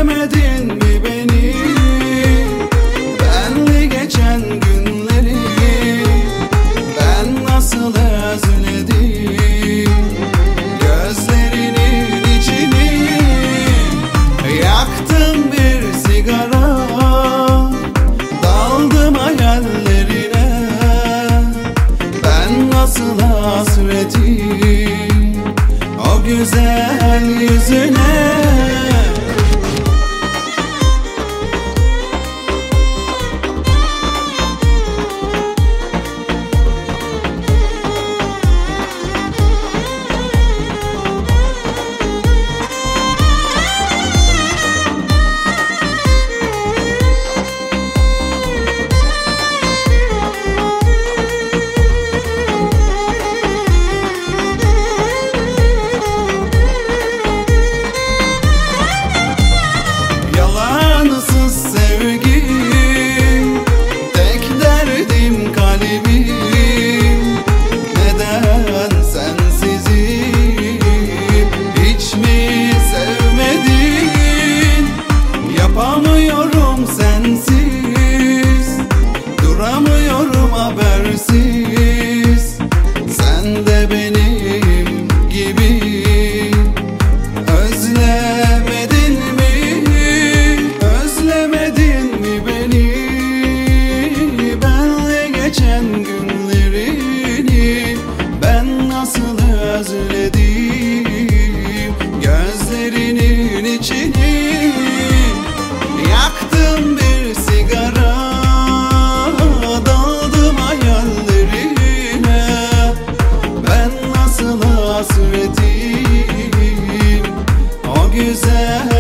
Özlemedin mi beni? Benle geçen günleri ben nasıl özledim? Gözlerinin içini yaktım bir sigara, daldım hayallerine. Ben nasıl hasretim o güzel yüzüne. Yapamıyorum sensiz, duramıyorum habersiz. Sen de benim gibi özlemedin mi? Özlemedin mi beni? Benle geçen günlerini ben nasıl özledim? Gözlerinin içini yaktım bir sigara, daldım hayallerine. Ben nasıl hasretim o güzel